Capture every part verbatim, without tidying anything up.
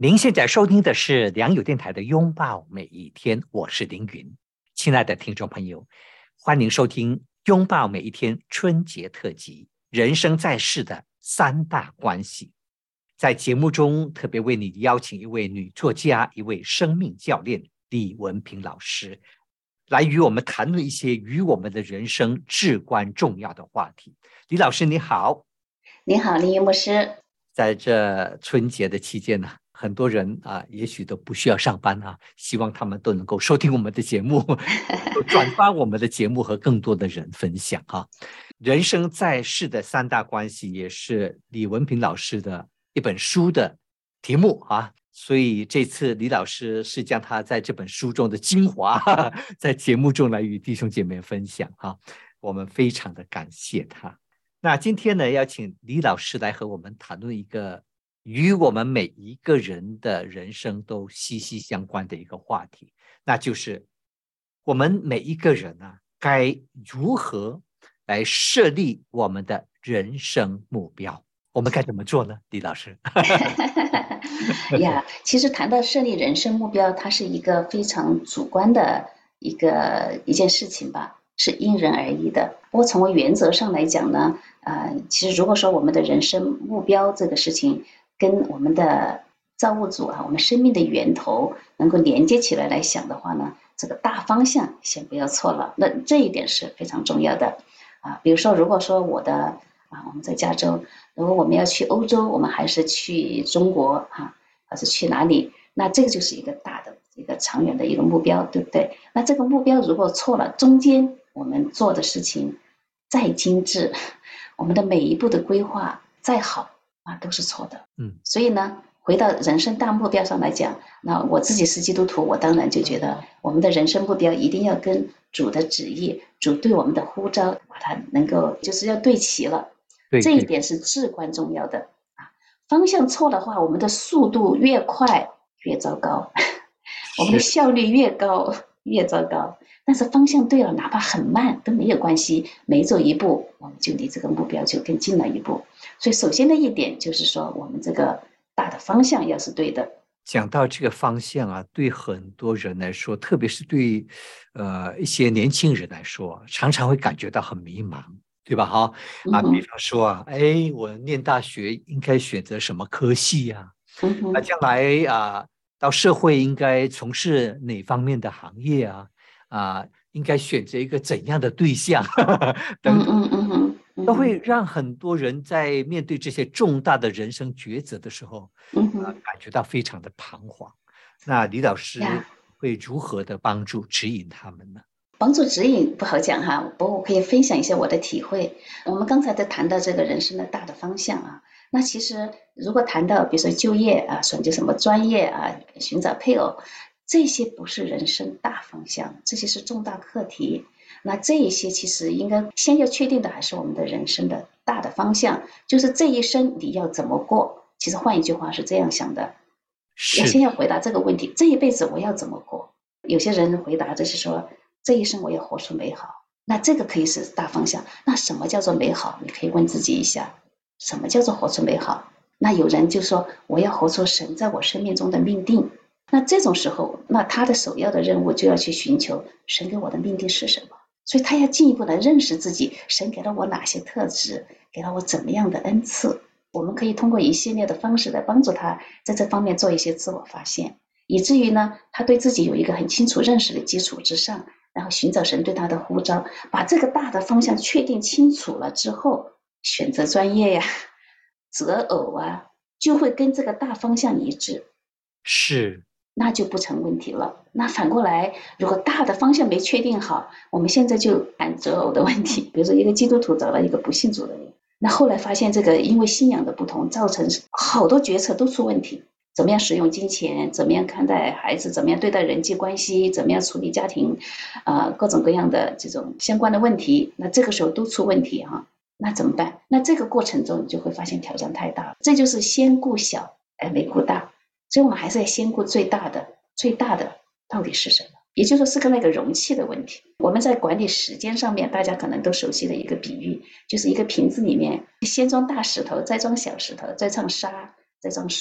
您现在收听的是良友电台的拥抱每一天，我是凌云。亲爱的听众朋友，欢迎收听拥抱每一天春节特辑，人生在世的三大关系。在节目中特别为你邀请一位女作家，一位生命教练李文平老师，来与我们谈论一些与我们的人生至关重要的话题。李老师你好。 你好，林云牧师。 在这春节的期间呢，很多人啊，也许都不需要上班啊，希望他们都能够收听我们的节目，转发我们的节目和更多的人分享哈。人生在世的三大关系也是李文平老师的一本书的题目啊，所以这次李老师是将他在这本书中的精华在节目中来与弟兄姐妹分享哈，我们非常的感谢他。那今天呢，要请李老师来和我们谈论一个与我们每一个人的人生都息息相关的一个话题，那就是我们每一个人啊，该如何来设立我们的人生目标？我们该怎么做呢？李老师呀，其实谈到设立人生目标，它是一个非常主观的一个一件事情吧，是因人而异的。不过从原则上来讲呢，呃，其实如果说我们的人生目标这个事情跟我们的造物主啊，我们生命的源头能够连接起来来想的话呢，这个大方向先不要错了，那这一点是非常重要的啊。比如说，如果说我的啊，我们在加州，如果我们要去欧洲，我们还是去中国哈，还是去哪里？那这个就是一个大的一个长远的一个目标，对不对？那这个目标如果错了，中间我们做的事情再精致，我们的每一步的规划再好啊，都是错的。 嗯， 所以呢，回到人生大目标上来讲，那我自己是基督徒，我当然就觉得我们的人生目标一定要跟主的旨意、主对我们的呼召，把它能够就是要对齐了。 对对， 这一点是至关重要的啊！方向错的话，我们的速度越快越糟糕，我们的效率越高越糟糕。但是方向对了，哪怕很慢都没有关系，每走一步，我们就离这个目标就更近了一步。所以首先的一点就是说，我们这个大的方向要是对的。 讲到这个方向啊，对很多人来说，特别是对呃一些年轻人来说，常常会感觉到很迷茫。对吧？哈啊，比嗯哼， 方说啊，哎，我念大学应该选择什么科系呀、啊？啊， 嗯哼， 将来啊，到社会应该从事哪方面的行业啊？啊，应该选择一个怎样的对象等等， 嗯嗯嗯哼，嗯都会哼， 让很多人在面对这些重大的人生抉择的时候，啊， 嗯哼， 感觉到非常的彷徨。那李老师呀。 会如何的帮助指引他们呢？ 帮助指引不好讲哈，不过我可以分享一下我的体会。我们刚才在谈到这个人生的大的方向啊，那其实如果谈到比如说就业啊，选择什么专业啊，寻找配偶，这些不是人生大方向，这些是重大课题。那这一些其实应该先要确定的还是我们的人生的大的方向，就是这一生你要怎么过。其实换一句话是这样想的，要是的， 先要回答这个问题：这一辈子我要怎么过？有些人回答就是说，这一生我要活出美好。那这个可以是大方向。那什么叫做美好？你可以问自己一下，什么叫做活出美好？那有人就说，我要活出神在我生命中的命定。那这种时候，那他的首要的任务就要去寻求神给我的命定是什么。所以他要进一步的认识自己，神给了我哪些特质，给了我怎么样的恩赐。我们可以通过一系列的方式来帮助他在这方面做一些自我发现，以至于呢，他对自己有一个很清楚认识的基础之上，然后寻找神对他的呼召，把这个大的方向确定清楚了之后，选择专业呀、择偶啊，就会跟这个大方向一致， 是， 那就不成问题了。那反过来，如果大的方向没确定好，我们现在就谈择偶的问题。比如说，一个基督徒找了一个不信主的人，那后来发现这个因为信仰的不同，造成好多决策都出问题。怎么样使用金钱？怎么样看待孩子？怎么样对待人际关系？怎么样处理家庭？呃，各种各样的这种相关的问题，那这个时候都出问题哈、啊，那怎么办？那这个过程中你就会发现挑战太大了。这就是先顾小而没顾大。所以我们还是要先顾最大的，最大的到底是什么？也就是说是个那个容器的问题。我们在管理时间上面，大家可能都熟悉的一个比喻，就是一个瓶子里面先装大石头，再装小石头，再装沙，再装水。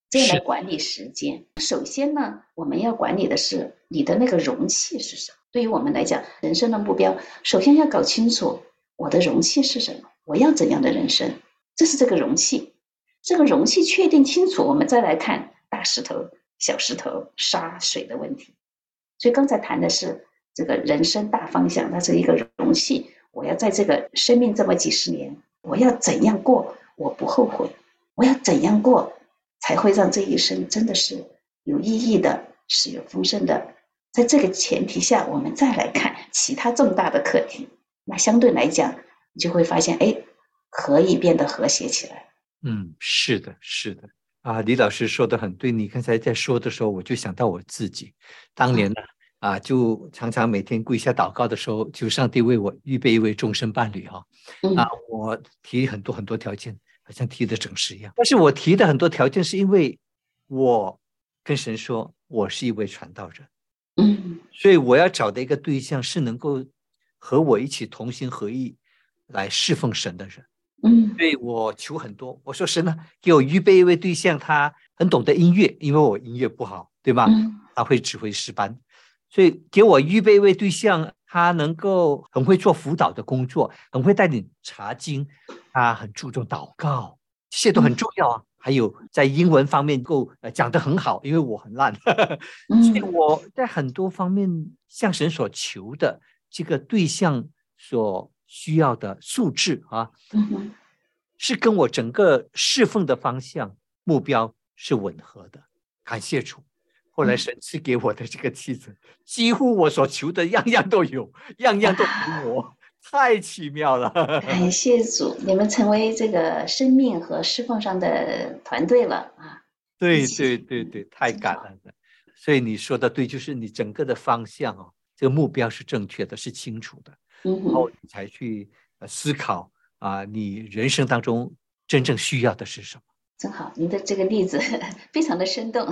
这样来管理时间。首先呢，我们要管理的是你的那个容器是什么。对于我们来讲，人生的目标，首先要搞清楚我的容器是什么，我要怎样的人生，这是这个容器。这个容器确定清楚，我们再来看大石头、小石头、沙、水的问题。所以刚才谈的是这个人生大方向，它是一个容器。我要在这个生命这么几十年，我要怎样过，我不后悔。我要怎样过，才会让这一生真的是有意义的，是有丰盛的。在这个前提下，我们再来看其他重大的课题，那相对来讲，你就会发现，哎，可以变得和谐起来。 嗯，是的，是的。啊，李老师说的很对。你刚才在说的时候，我就想到我自己当年呢，啊，啊就常常每天跪下祷告的时候，就上帝为我预备一位终身伴侣哈、哦。啊，我提很多很多条件，好像提的整诗一样。但是我提的很多条件，是因为我跟神说，我是一位传道人， 嗯， 所以我要找的一个对象是能够和我一起同心合意来侍奉神的人。 嗯， 所以我求很多，我说神呢，给我预备一位对象，他很懂得音乐，因为我音乐不好，对吧？ 嗯， 他会指挥诗班，所以给我预备一位对象，他能够很会做辅导的工作，很会带领查经，他很注重祷告，这些都很重要啊。还有在英文方面够讲得很好，因为我很烂，所以我在很多方面向神所求的这个对象所需要的素质啊。 嗯， 是跟我整个侍奉的方向目标是吻合的，感谢主。后来神赐给我的这个妻子，几乎我所求的样样都有，样样都符我，太奇妙了。 感谢主，你们成为这个生命和侍奉上的团队了啊！ 对对对对，太感恩了。所以你说的对，就是你整个的方向哦，这个目标是正确的，是清楚的， 嗯然后你才去思考啊，你人生当中真正需要的是什么。 正好，您的这个例子非常的生动。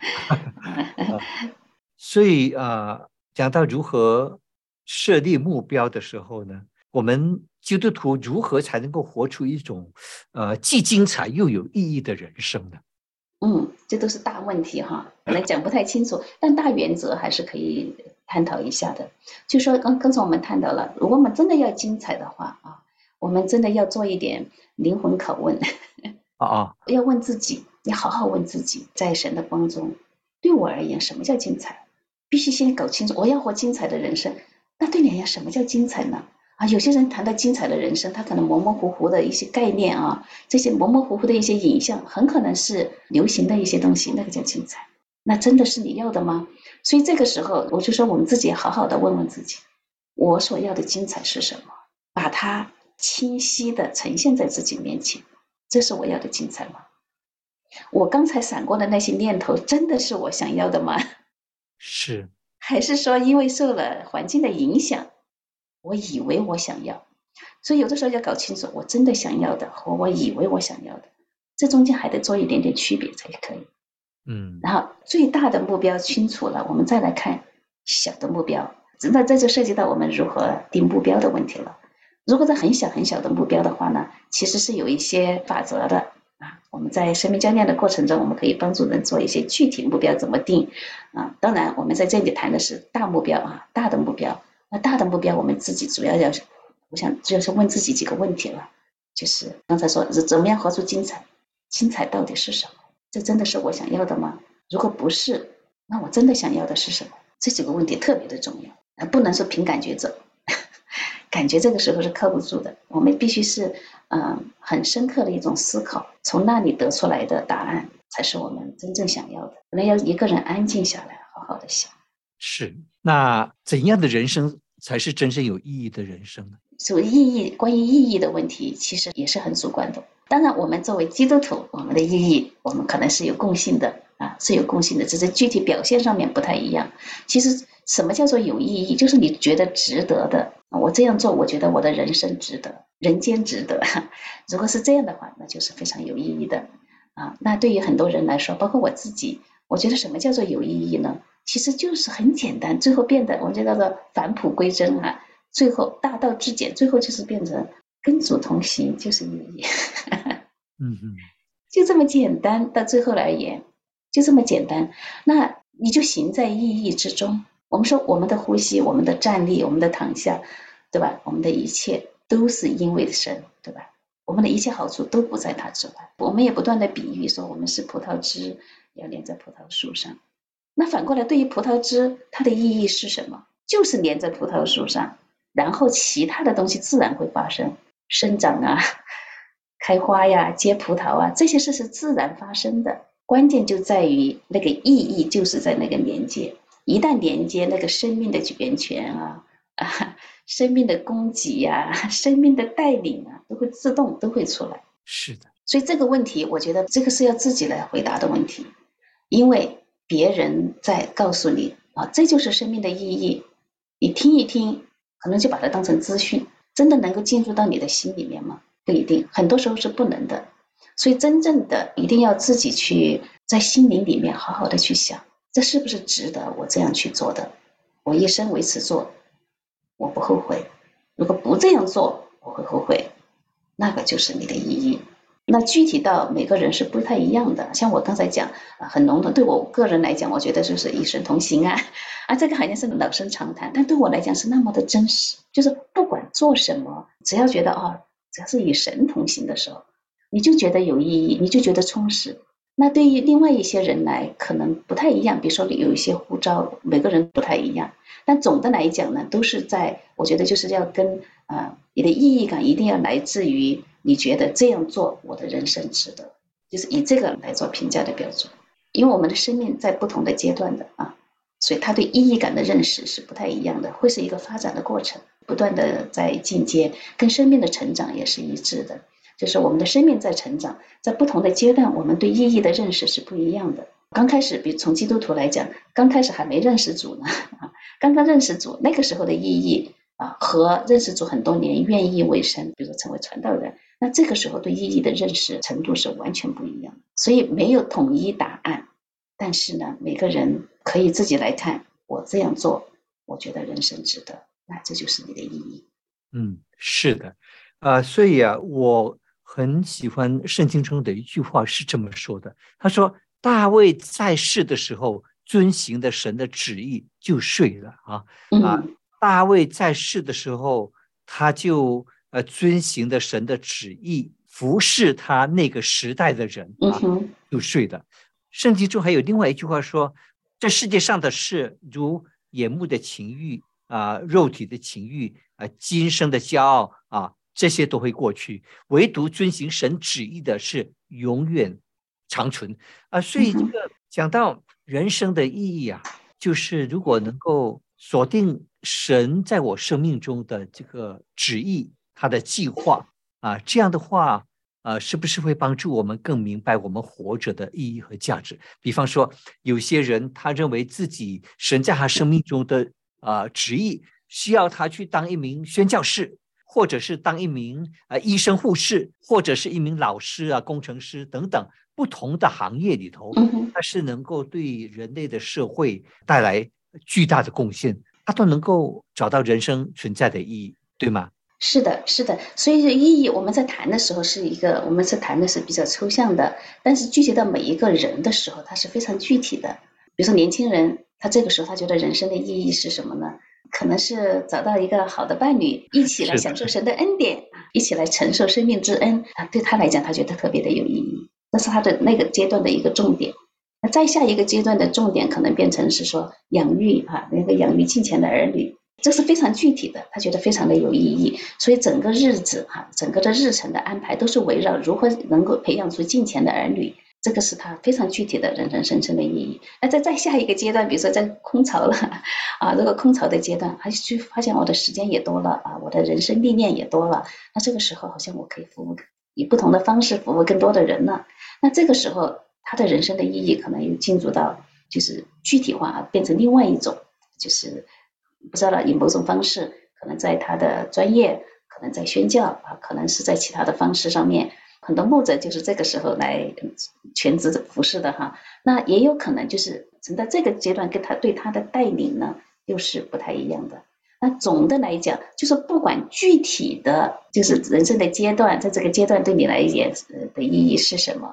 所以呃，讲到如何设立目标的时候呢，我们基督徒如何才能够活出一种呃既精彩又有意义的人生呢？ 嗯，这都是大问题哈，可能讲不太清楚，但大原则还是可以探讨一下的。就说刚刚才我们谈到了，如果我们真的要精彩的话啊，我们真的要做一点灵魂拷问。 啊啊， 要问自己，你好好问自己，在神的光中，对我而言，什么叫精彩？必须先搞清楚，我要活精彩的人生。那对你而言，什么叫精彩呢？啊，有些人谈到精彩的人生，他可能模模糊糊的一些概念啊，这些模模糊糊的一些影像，很可能是流行的一些东西，那个叫精彩。那真的是你要的吗？所以这个时候，我就说我们自己好好的问问自己，我所要的精彩是什么？把它清晰的呈现在自己面前，这是我要的精彩吗？我刚才闪过的那些念头，真的是我想要的吗？ 是， 还是说因为受了环境的影响，我以为我想要？所以有的时候要搞清楚，我真的想要的和我以为我想要的，这中间还得做一点点区别才可以。 嗯， 然后最大的目标清楚了，我们再来看小的目标。那这就涉及到我们如何定目标的问题了。如果是很小很小的目标的话呢，其实是有一些法则的啊。我们在生命教练的过程中，我们可以帮助人做一些具体目标怎么定啊。当然，我们在这里谈的是大目标啊，大的目标。那大的目标，我们自己主要要，我想就是问自己几个问题了，就是刚才说怎么样活出精彩？精彩到底是什么？这真的是我想要的吗？如果不是，那我真的想要的是什么？这几个问题特别的重要，不能说凭感觉走。感觉这个时候是靠不住的，我们必须是嗯很深刻的一种思考，从那里得出来的答案才是我们真正想要的。可能要一个人安静下来，好好的想。 是。那怎样的人生才是真正有意义的人生呢？ 所以意义，关于意义的问题，其实也是很主观的。当然，我们作为基督徒，我们的意义，我们可能是有共性的啊，是有共性的，只是具体表现上面不太一样。其实，什么叫做有意义？就是你觉得值得的。我这样做，我觉得我的人生值得，人间值得。如果是这样的话，那就是非常有意义的啊。那对于很多人来说，包括我自己，我觉得什么叫做有意义呢？其实就是很简单，最后变得我们就叫做返璞归真啊。最后大道至简，最后就是变成跟主同行，就是意义。 嗯嗯， 就这么简单，到最后而言，就这么简单。那你就行在意义之中。我们说我们的呼吸，我们的站立，我们的躺下，对吧？我们的一切都是因为神，对吧？我们的一切好处都不在它之外。我们也不断的比喻说，我们是葡萄枝要连在葡萄树上。那反过来，对于葡萄枝，它的意义是什么？就是连在葡萄树上，然后其他的东西自然会发生，生长啊，开花呀，结葡萄啊，这些事是自然发生的。关键就在于那个意义，就是在那个连接。一旦连接，那个生命的源泉啊，啊，生命的供给呀、啊，生命的带领啊，都会自动都会出来。 是的， 所以这个问题，我觉得这个是要自己来回答的问题，因为别人在告诉你啊，这就是生命的意义，你听一听，可能就把它当成资讯，真的能够进入到你的心里面吗？不一定，很多时候是不能的。所以真正的一定要自己去在心灵里面好好的去想，这是不是值得我这样去做的？我一生为此做，我不后悔。如果不这样做，我会后悔。那个就是你的意义。那具体到每个人是不太一样的，像我刚才讲啊，很笼统。对我个人来讲，我觉得就是与神同行啊，啊，这个好像是老生常谈，但对我来讲是那么的真实。就是不管做什么，只要觉得哦，只要是与神同行的时候，你就觉得有意义，你就觉得充实。那对于另外一些人来，可能不太一样。比如说有一些呼召，每个人不太一样。但总的来讲呢，都是在我觉得就是要跟呃你的意义感一定要来自于你觉得这样做我的人生值得，就是以这个来做评价的标准。因为我们的生命在不同的阶段的啊，所以他对意义感的认识是不太一样的，会是一个发展的过程，不断的在进阶，跟生命的成长也是一致的。就是我们的生命在成长，在不同的阶段，我们对意义的认识是不一样的。刚开始，比如从基督徒来讲，刚开始还没认识主呢，刚刚认识主，那个时候的意义啊，和认识主很多年，愿意为神，比如说成为传道人，那这个时候对意义的认识程度是完全不一样的。所以没有统一答案，但是呢，每个人可以自己来看，我这样做，我觉得人生值得，那这就是你的意义。 嗯，是的，啊、所以啊，我很喜欢圣经中的一句话是这么说的，他说大卫在世的时候遵行的神的旨意就睡了啊啊， 嗯大卫在世的时候他就呃遵行的神的旨意，服侍他那个时代的人啊嗯哼就睡了。圣经中还有另外一句话说，这世界上的事如眼目的情欲啊、肉体的情欲啊、今生的骄傲啊，这些都会过去，唯独遵行神旨意的是永远长存啊。所以这嗯哼个讲到人生的意义啊，就是如果能够锁定神在我生命中的这个旨意，他的计划啊，这样的话。呃，是不是会帮助我们更明白我们活着的意义和价值？比方说，有些人他认为自己神在他生命中的呃旨意需要他去当一名宣教士，或者是当一名呃医生、护士，或者是一名老师啊、工程师等等不同的行业里头， 嗯哼。 他是能够对人类的社会带来巨大的贡献，他都能够找到人生存在的意义，对吗？ 是的，是的，所以意义我们在谈的时候是一个，我们是谈的是比较抽象的，但是具体到每一个人的时候，它是非常具体的。比如说年轻人，他这个时候他觉得人生的意义是什么呢？可能是找到一个好的伴侣，一起来是的， 享受神的恩典，一起来承受生命之恩啊，对他来讲，他觉得特别的有意义，这是他的那个阶段的一个重点。那再下一个阶段的重点可能变成是说养育啊，那个养育敬虔的儿女。这是非常具体的，他觉得非常的有意义，所以整个日子哈，整个的日程的安排都是围绕如何能够培养出敬虔的儿女，这个是他非常具体的人生深深的意义。那在再下一个阶段，比如说在空巢了啊，这个空巢的阶段，还去发现我的时间也多了啊，我的人生历练也多了，那这个时候好像我可以服务以不同的方式服务更多的人了。那这个时候他的人生的意义可能又进入到就是具体化，变成另外一种就是。不知道以某种方式，可能在他的专业，可能在宣教啊，可能是在其他的方式上面，很多牧者就是这个时候来全职服侍的哈。那也有可能就是存在这个阶段跟他对他的带领呢，又是不太一样的。那总的来讲，就是不管具体的，就是人生的阶段，在这个阶段对你来讲的意义是什么，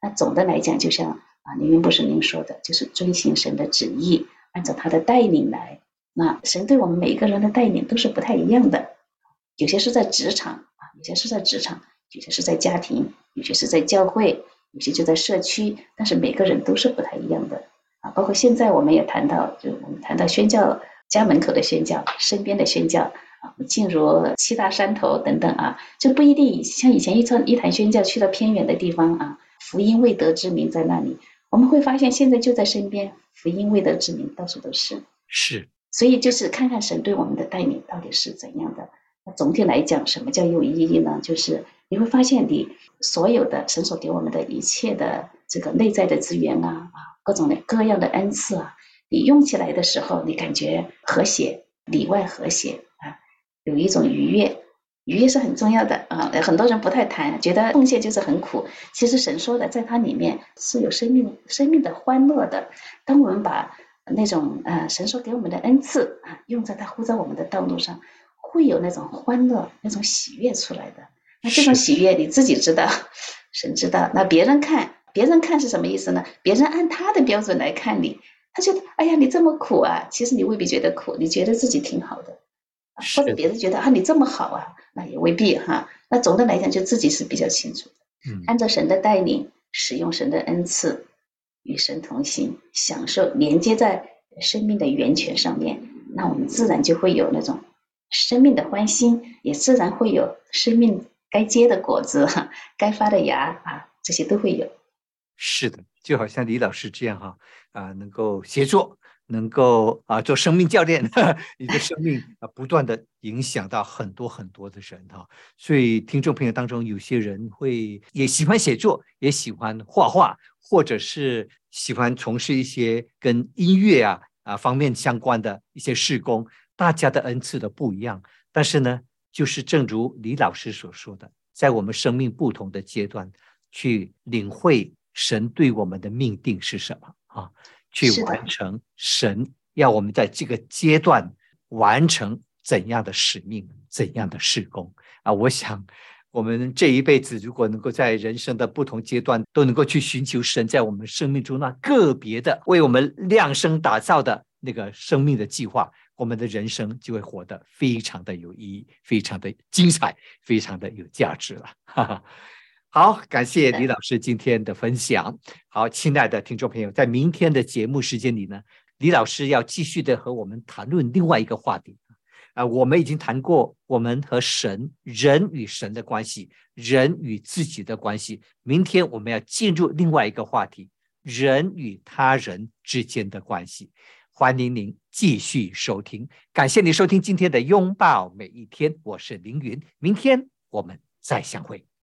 那总的来讲，就像啊，凌云博士您说的，就是遵行神的旨意，按照他的带领来。那神对我们每一个人的带领都是不太一样的，有些是在职场啊，有些是在职场，有些是在家庭，有些是在教会，有些就在社区，但是每个人都是不太一样的啊。包括现在我们也谈到，就我们谈到宣教，家门口的宣教，身边的宣教啊，进入七大山头等等啊，就不一定像以前一场一谈宣教去到偏远的地方啊，福音未得之民在那里，我们会发现现在就在身边，福音未得之民到处都是。 是， 所以就是看看神对我们的带领到底是怎样的。那总体来讲，什么叫有意义呢？就是你会发现你所有的神所给我们的一切的这个内在的资源啊，啊各种的各样的恩赐啊，你用起来的时候，你感觉和谐，里外和谐啊，有一种愉悦。愉悦是很重要的啊，很多人不太谈，觉得奉献就是很苦。其实神说的，在它里面是有生命生命的欢乐的。当我们把那种呃神所给我们的恩赐啊，用在他呼召我们的道路上，会有那种欢乐、那种喜悦出来的。那这种喜悦你自己知道，神知道。那别人看，别人看是什么意思呢？别人按他的标准来看你，他觉得哎呀你这么苦啊，其实你未必觉得苦，你觉得自己挺好的。或者别人觉得啊你这么好啊，那也未必哈。那总的来讲，就自己是比较清楚的。嗯，按照神的带领，使用神的恩赐，与神同行，享受连接在生命的源泉上面，那我们自然就会有那种生命的欢欣，也自然会有生命该结的果子，该发的芽啊，这些都会有。 是的，就好像李老师这样哈啊，能够协作。能够啊做生命教练，你的生命啊不断的影响到很多很多的人哈，所以听众朋友当中有些人会也喜欢写作，也喜欢画画，或者是喜欢从事一些跟音乐啊啊方面相关的一些事工，大家的恩赐都不一样，但是呢，就是正如李老师所说的，在我们生命不同的阶段，去领会神对我们的命定是什么啊。去完成神要我们在这个阶段完成怎样的使命，怎样的事工啊！我想我们这一辈子如果能够在人生的不同阶段都能够去寻求神在我们生命中那个别的为我们量身打造的那个生命的计划，我们的人生就会活得非常的有意义，非常的精彩，非常的有价值了。哈哈，好，感谢李老师今天的分享。好，亲爱的听众朋友，在明天的节目时间里呢，李老师要继续的和我们谈论另外一个话题。呃、我们已经谈过我们和神、人与神的关系，人与自己的关系。明天我们要进入另外一个话题，人与他人之间的关系。欢迎您继续收听，感谢您收听今天的拥抱每一天，我是凌云，明天我们再相会。